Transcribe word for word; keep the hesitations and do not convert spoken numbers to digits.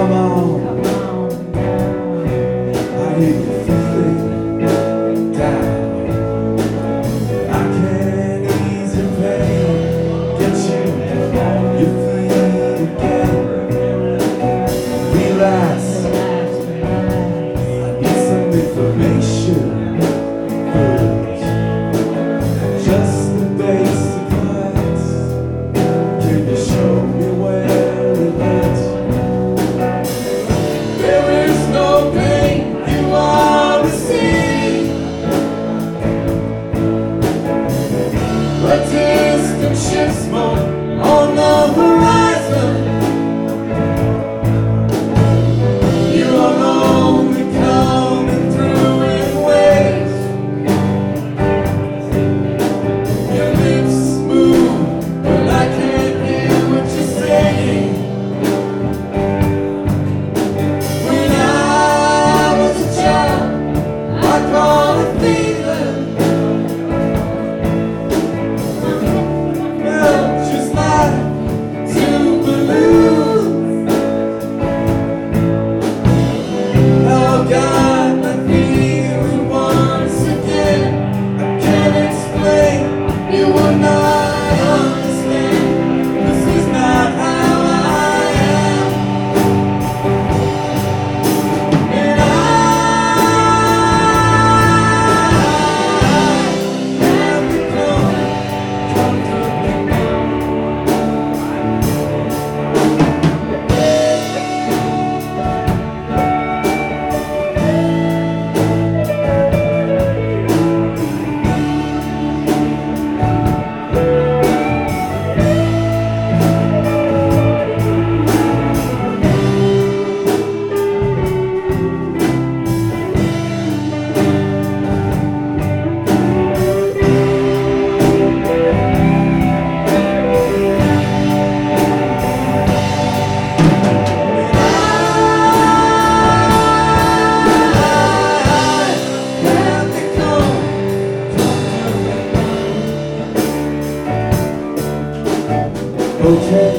Come on, I hear you feeling down. I can ease your pain, get you on your feet again. Relax, I need some information first. Just the basic facts. Can you show me where it hurts? There is no pain you are receiving. A distant ship smoke on the horizon. You are only coming through in waves. Your lips move, but I can't hear what you're saying. When I was a child, I called it feeling. Felt just like two balloons. Now I've got my feeling once again. I can't explain, you will not understand. This is not how I am. And I have become comfortably numb. Okay.